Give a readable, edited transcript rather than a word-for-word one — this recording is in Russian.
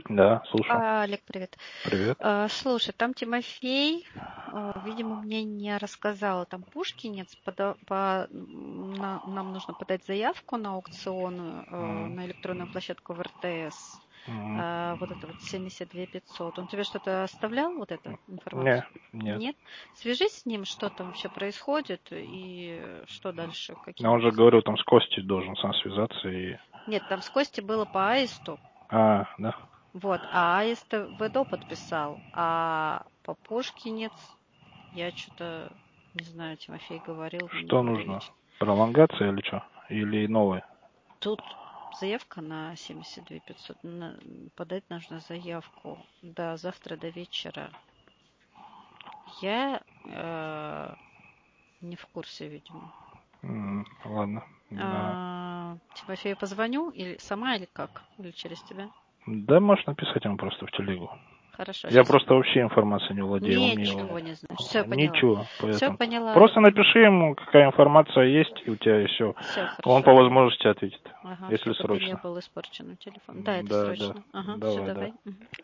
Да, слушаю. Олег, привет. Привет. Слушай, там Тимофей, видимо, мне не рассказал. Там Пушкинец, нам нужно подать заявку на аукцион на электронную площадку в РТС. Вот это вот 72 500. Он тебе что-то оставлял, вот эту информацию? Нет. Нет? Свяжись с ним, что там вообще происходит и что дальше. Я уже говорил, там с Костей должен сам связаться и... Нет, там с Костей было по аисту. Да. Вот, а аист ВДО подписал, а по Пушкинец я что-то, не знаю, Тимофей говорил. Что нужно? Пролонгация или что? Или новый? Тут заявка на 72 500. Подать нужно заявку до завтра, до вечера. Я не в курсе, видимо. Ладно. Тимофею позвоню, или сама, или как? Или через тебя? Да, можешь написать ему просто в телегу. Хорошо. Я просто вообще информацией не владею. Ничего не знаешь. Все поняла. Ничего. Все Поэтому поняла. просто напиши ему, какая информация есть у тебя, и все. Все хорошо. Он по возможности ответит, Ага, если чтобы ты не срочно. был испорчен телефон. Да, это Да. срочно. Ага, все, Давай. давай. Угу.